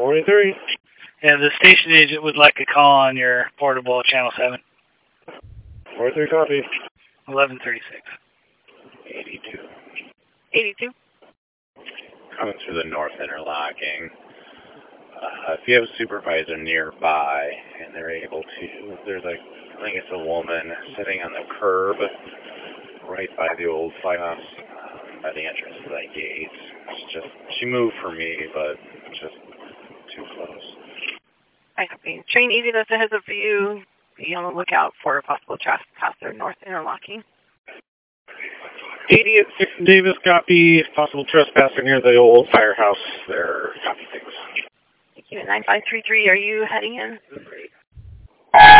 43. Yeah, the station agent would like a call on your portable Channel 7. 43 copy. 1136. 82. 82. Coming through the north interlocking. If you have a supervisor nearby and they're able to, there's like, I think it's a woman sitting on the curb right by the old firehouse, by the entrance to that gate. It's just, she moved for me, but just too close. I copy. Train 80, that's a heads up for you. Be on the lookout for a possible trespasser north interlocking. 80 at 6 Davis, copy. Possible trespasser near the old firehouse there. Copy, thanks. Thank you. 9533, are you heading in?